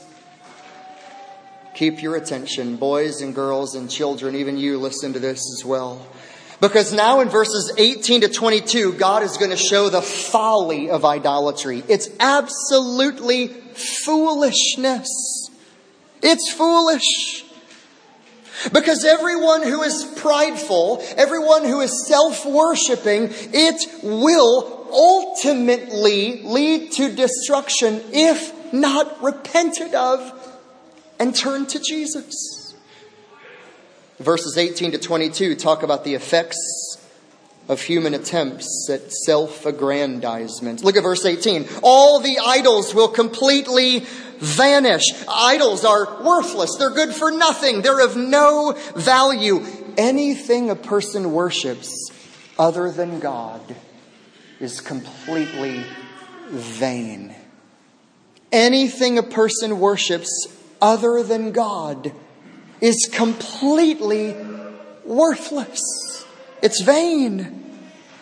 keep your attention. Boys and girls and children, even you listen to this as well. Because now in verses eighteen to twenty-two, God is going to show the folly of idolatry. It's absolutely foolishness. It's foolish. Because everyone who is prideful, everyone who is self-worshipping, it will ultimately lead to destruction if not repented of and turned to Jesus. Verses eighteen to twenty-two talk about the effects of human attempts at self-aggrandizement. Look at verse eighteen. All the idols will completely vanish. Idols are worthless. They're good for nothing. They're of no value. Anything a person worships other than God is completely vain. Anything a person worships other than God is completely worthless. It's vain.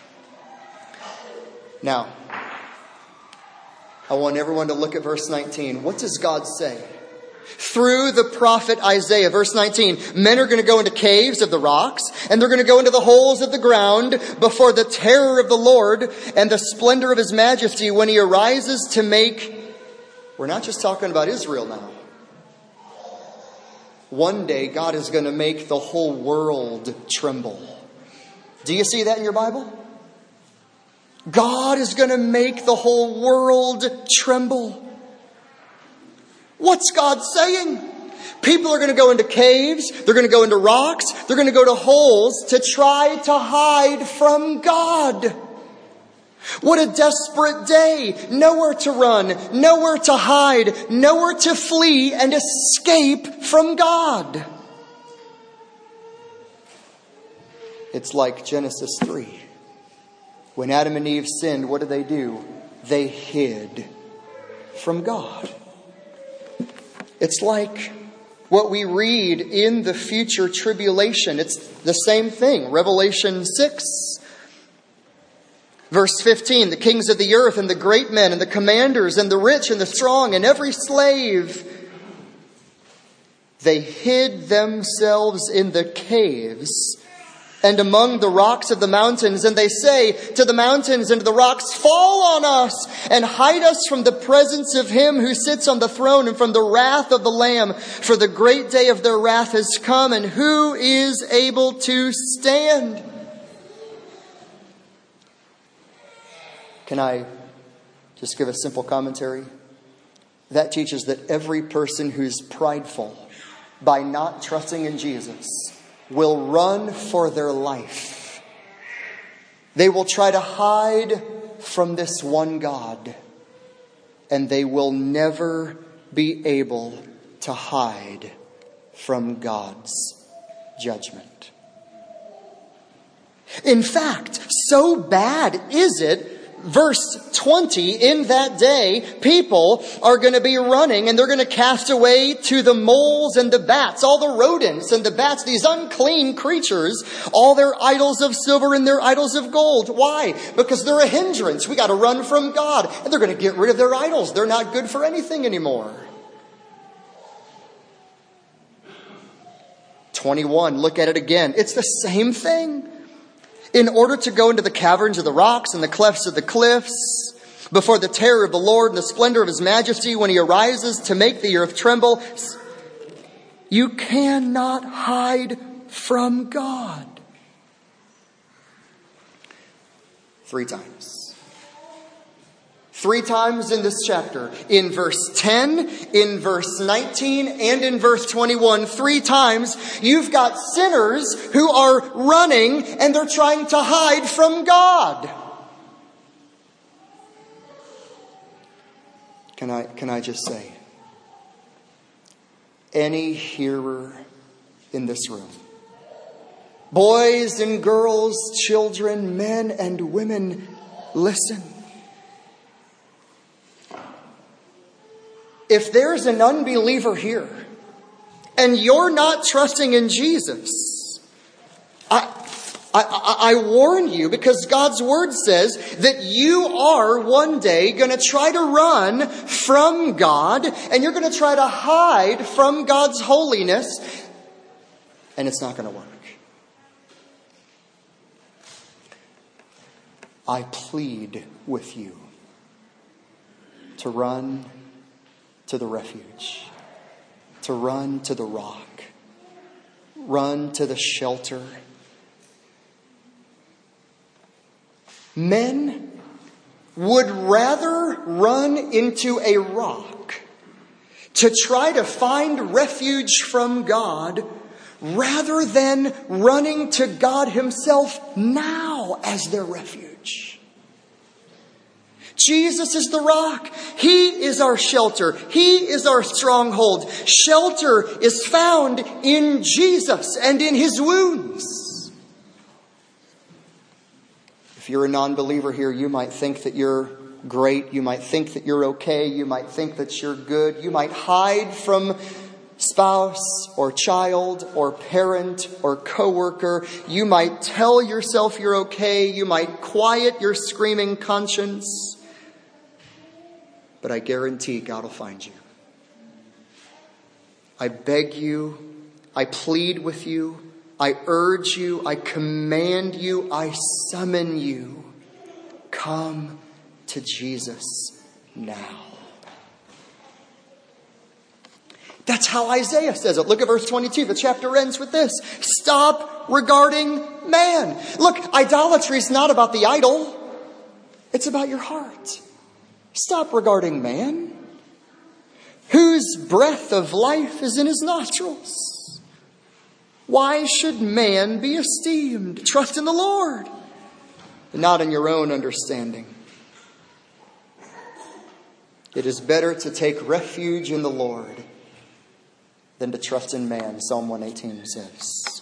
Now, I want everyone to look at verse nineteen. What does God say? Through the prophet Isaiah, verse nineteen, men are going to go into caves of the rocks, and they're going to go into the holes of the ground before the terror of the Lord and the splendor of His majesty when He arises to make... We're not just talking about Israel now. One day, God is going to make the whole world tremble. Do you see that in your Bible? God is going to make the whole world tremble. What's God saying? People are going to go into caves. They're going to go into rocks. They're going to go to holes to try to hide from God. What a desperate day. Nowhere to run, nowhere to hide, nowhere to flee and escape from God. It's like Genesis three. When Adam and Eve sinned, what did they do? They hid from God. It's like what we read in the future tribulation. It's the same thing. Revelation six. Verse fifteen, the kings of the earth and the great men and the commanders and the rich and the strong and every slave, they hid themselves in the caves and among the rocks of the mountains. And they say to the mountains and to the rocks, fall on us and hide us from the presence of Him who sits on the throne and from the wrath of the Lamb. For the great day of their wrath has come, and who is able to stand? Can I just give a simple commentary? That teaches that every person who's prideful by not trusting in Jesus will run for their life. They will try to hide from this one God, and they will never be able to hide from God's judgment. In fact, so bad is it verse twenty, in that day, people are going to be running and they're going to cast away to the moles and the bats, all the rodents and the bats, these unclean creatures, all their idols of silver and their idols of gold. Why? Because they're a hindrance. We got to run from God. And they're going to get rid of their idols. They're not good for anything anymore. twenty-one, look at it again. It's the same thing. In order to go into the caverns of the rocks and the clefts of the cliffs, before the terror of the Lord and the splendor of his majesty, when he arises to make the earth tremble, you cannot hide from God. Three times. Three times in this chapter. In verse ten, in verse nineteen, and in verse twenty-one. Three times you've got sinners who are running and they're trying to hide from God. Can I, can I just say, any hearer in this room, boys and girls, children, men and women, listen. If there's an unbeliever here and you're not trusting in Jesus, I, I, I warn you, because God's word says that you are one day going to try to run from God and you're going to try to hide from God's holiness, and it's not going to work. I plead with you to run to the refuge, to run to the rock, run to the shelter. Men would rather run into a rock to try to find refuge from God rather than running to God himself now as their refuge. Jesus is the rock. He is our shelter. He is our stronghold. Shelter is found in Jesus and in his wounds. If you're a non-believer here, you might think that you're great. You might think that you're okay. You might think that you're good. You might hide from spouse or child or parent or coworker. You might tell yourself you're okay. You might quiet your screaming conscience. But I guarantee God will find you. I beg you, I plead with you, I urge you, I command you, I summon you. Come to Jesus now. That's how Isaiah says it. Look at verse twenty-two. The chapter ends with this. Stop regarding man. Look, idolatry is not about the idol. It's about your heart. Stop regarding man, whose breath of life is in his nostrils. Why should man be esteemed? Trust in the Lord, and not in your own understanding. It is better to take refuge in the Lord than to trust in man, Psalm one eighteen says.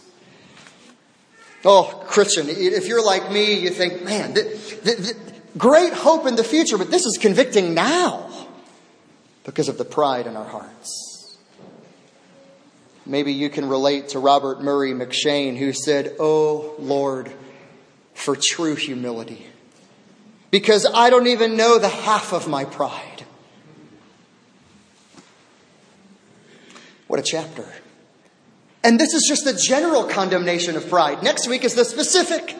Oh, Christian, if you're like me, you think, man, th- th- th- great hope in the future, but this is convicting now because of the pride in our hearts. Maybe you can relate to Robert Murray McShane, who said, "Oh Lord, for true humility, because I don't even know the half of my pride." What a chapter. And this is just the general condemnation of pride. Next week is the specific.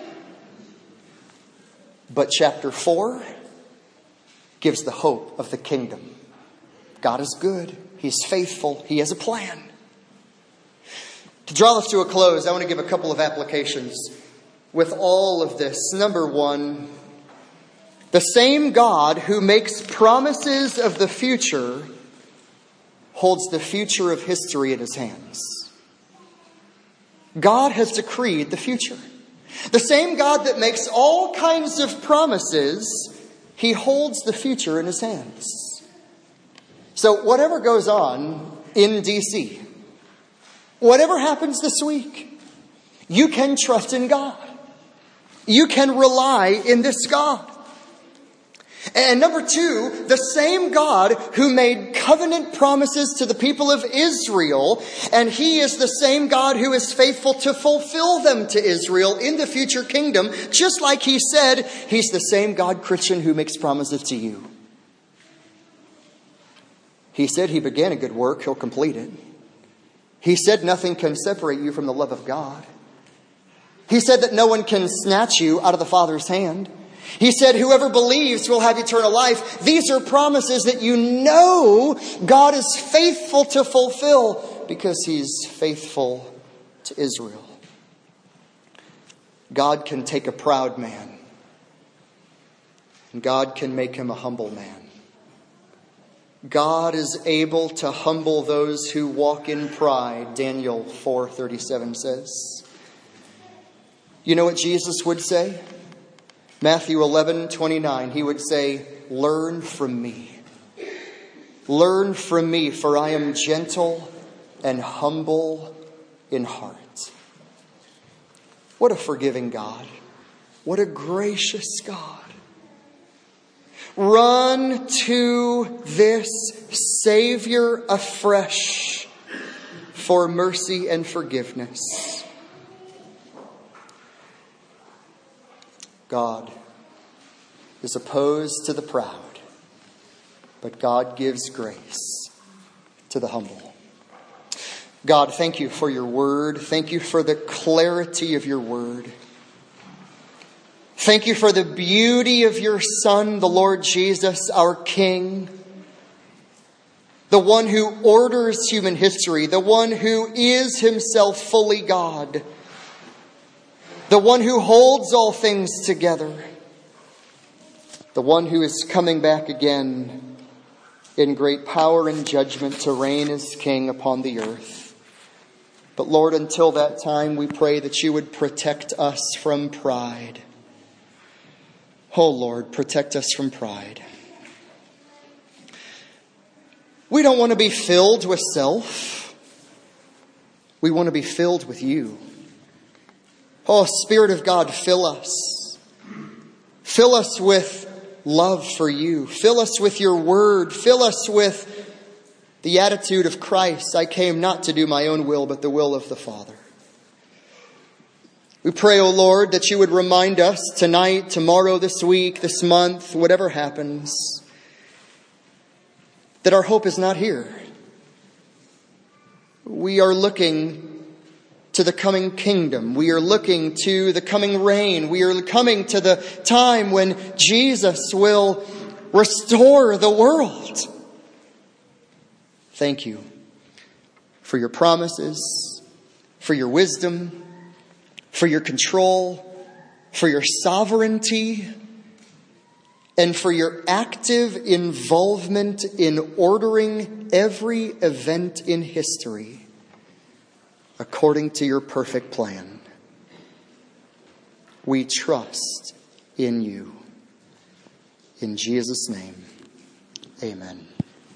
But chapter four gives the hope of the kingdom. God is good. He's faithful. He has a plan. To draw this to a close, I want to give a couple of applications with all of this. Number one, the same God who makes promises of the future holds the future of history in his hands. God has decreed the future. The same God that makes all kinds of promises, he holds the future in his hands. So whatever goes on in D C, whatever happens this week, you can trust in God. You can rely in this God. And number two, the same God who made covenant promises to the people of Israel, and he is the same God who is faithful to fulfill them to Israel in the future kingdom, just like he said, he's the same God, Christian, who makes promises to you. He said he began a good work, he'll complete it. He said nothing can separate you from the love of God. He said that no one can snatch you out of the Father's hand. He said, whoever believes will have eternal life. These are promises that you know God is faithful to fulfill because he's faithful to Israel. God can take a proud man, and God can make him a humble man. God is able to humble those who walk in pride, Daniel four thirty-seven says. You know what Jesus would say? Matthew eleven twenty-nine, he would say, learn from me. Learn from me, for I am gentle and humble in heart. What a forgiving God. What a gracious God. Run to this Savior afresh for mercy and forgiveness. God is opposed to the proud, but God gives grace to the humble. God, thank you for your word. Thank you for the clarity of your word. Thank you for the beauty of your Son, the Lord Jesus, our King. The one who orders human history. The one who is himself fully God. The one who holds all things together. The one who is coming back again in great power and judgment to reign as King upon the earth. But Lord, until that time, we pray that you would protect us from pride. Oh Lord, protect us from pride. We don't want to be filled with self. We want to be filled with you. Oh, Spirit of God, fill us. Fill us with love for you. Fill us with your word. Fill us with the attitude of Christ. I came not to do my own will, but the will of the Father. We pray, O Lord, that you would remind us tonight, tomorrow, this week, this month, whatever happens, that our hope is not here. We are looking to the coming kingdom. We are looking to the coming reign. We are coming to the time when Jesus will restore the world. Thank you for your promises, for your wisdom, for your control, for your sovereignty, and for your active involvement in ordering every event in history according to your perfect plan. We trust in you. In Jesus' name, amen.